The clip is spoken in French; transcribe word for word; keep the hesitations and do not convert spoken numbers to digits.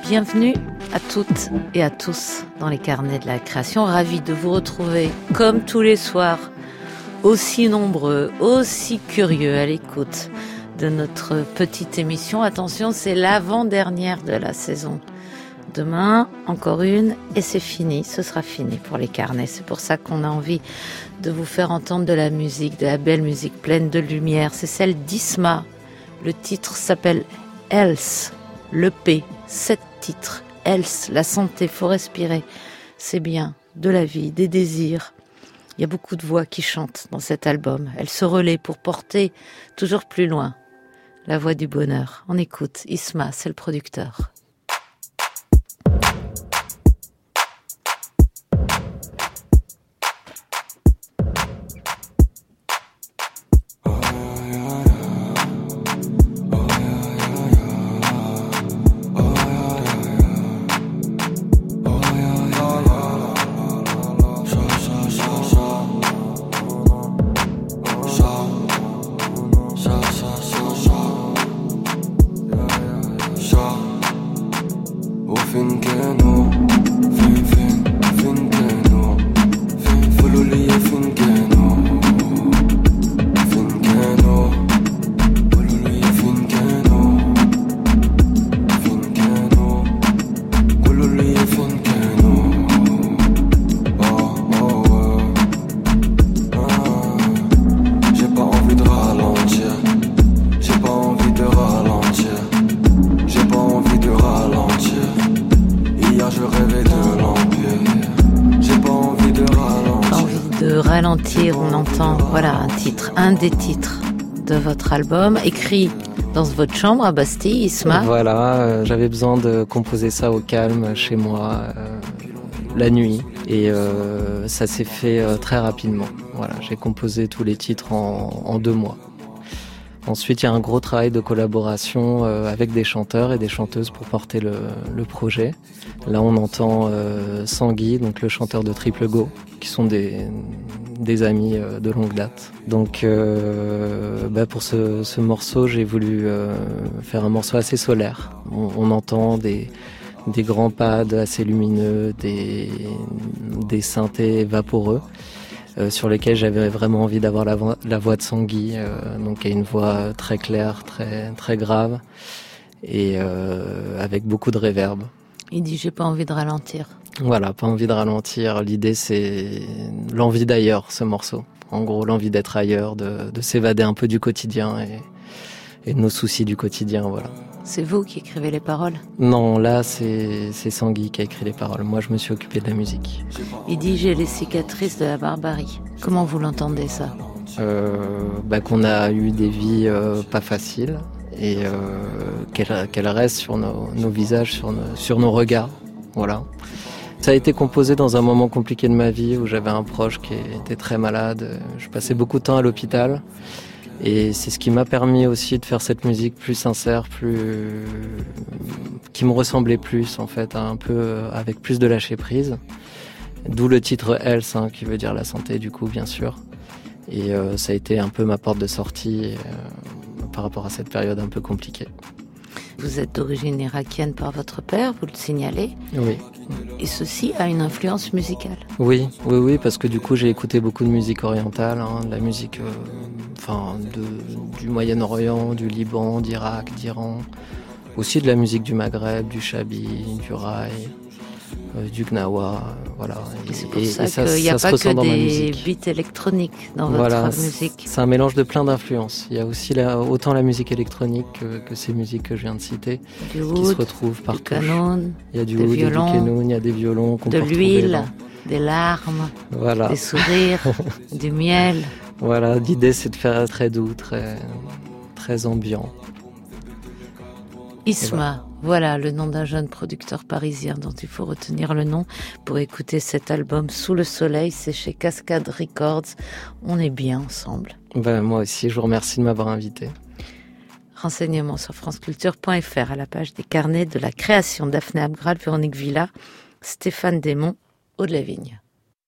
Bienvenue à toutes et à tous dans les carnets de la création. Ravi de vous retrouver comme tous les soirs, aussi nombreux, aussi curieux à l'écoute de notre petite émission. Attention, c'est l'avant-dernière de la saison. Demain, encore une, et c'est fini, ce sera fini pour les carnets. C'est pour ça qu'on a envie de vous faire entendre de la musique, de la belle musique pleine de lumière. C'est celle d'Isma. Le titre s'appelle Else, le P, sept titres. Else, la santé, faut respirer. C'est bien, de la vie, des désirs. Il y a beaucoup de voix qui chantent dans cet album. Elles se relaient pour porter toujours plus loin la voix du bonheur. On écoute, Isma, c'est le producteur. On entend, voilà, un titre, un des titres de votre album, écrit dans votre chambre à Bastille, Isma. Voilà, euh, j'avais besoin de composer ça au calme, chez moi, euh, la nuit, et euh, ça s'est fait euh, très rapidement. Voilà, j'ai composé tous les titres en, en deux mois. Ensuite, il y a un gros travail de collaboration euh, avec des chanteurs et des chanteuses pour porter le, le projet. Là, on entend euh, Sangui, donc le chanteur de Triple Go, qui sont des, des amis euh, de longue date. Donc, euh, bah pour ce, ce morceau, j'ai voulu euh, faire un morceau assez solaire. On, on entend des, des grands pads assez lumineux, des, des synthés vaporeux. Euh, sur lesquels j'avais vraiment envie d'avoir la voix, la voix de Sangui, euh, donc qui a une voix très claire, très très grave, et euh, avec beaucoup de réverb. Il dit j'ai pas envie de ralentir. Voilà, pas envie de ralentir. L'idée c'est l'envie d'ailleurs, ce morceau. En gros, l'envie d'être ailleurs, de, de s'évader un peu du quotidien et, et de nos soucis du quotidien, voilà. C'est vous qui écrivez les paroles ? Non, là, c'est, c'est Sangui qui a écrit les paroles. Moi, je me suis occupé de la musique. Il dit « J'ai les cicatrices de la barbarie ». Comment vous l'entendez, ça ? euh, bah, Qu'on a eu des vies euh, pas faciles et euh, qu'elles, qu'elles restent sur nos, nos visages, sur nos, sur nos regards. Voilà. Ça a été composé dans un moment compliqué de ma vie où j'avais un proche qui était très malade. Je passais beaucoup de temps à l'hôpital. Et c'est ce qui m'a permis aussi de faire cette musique plus sincère, plus qui me ressemblait plus en fait, un peu avec plus de lâcher prise. D'où le titre Else, hein, qui veut dire la santé du coup bien sûr. Et euh, ça a été un peu ma porte de sortie euh, par rapport à cette période un peu compliquée. Vous êtes d'origine irakienne par votre père, vous le signalez. Oui. Et ceci a une influence musicale. Oui, oui, oui, parce que du coup j'ai écouté beaucoup de musique orientale, hein, de la musique, euh, enfin, de, du Moyen-Orient, du Liban, d'Irak, d'Iran, aussi de la musique du Maghreb, du Chabi, du Raï, euh, du Gnawa, voilà. Et c'est pour et, ça, et ça qu'il n'y a ça pas se que des beats électroniques dans votre voilà, musique. C'est un mélange de plein d'influences. Il y a aussi la, autant la musique électronique que, que ces musiques que je viens de citer, du qui wood, se retrouvent partout. Du canon, il y a du des wood, violons, il y a du canon, il y a des violons qu'on de peut l'huile, dans... des larmes, voilà. des sourires, du miel. Voilà, l'idée c'est de faire très doux, très, très ambiant. Isma, voilà le nom d'un jeune producteur parisien dont il faut retenir le nom pour écouter cet album Sous le soleil, c'est chez Cascade Records. On est bien ensemble. Ben, moi aussi, je vous remercie de m'avoir invité. Renseignements sur franceculture point f r à la page des carnets de la création. Daphné Abgral, Véronique Villa, Stéphane Desmond, Aude Lavigne.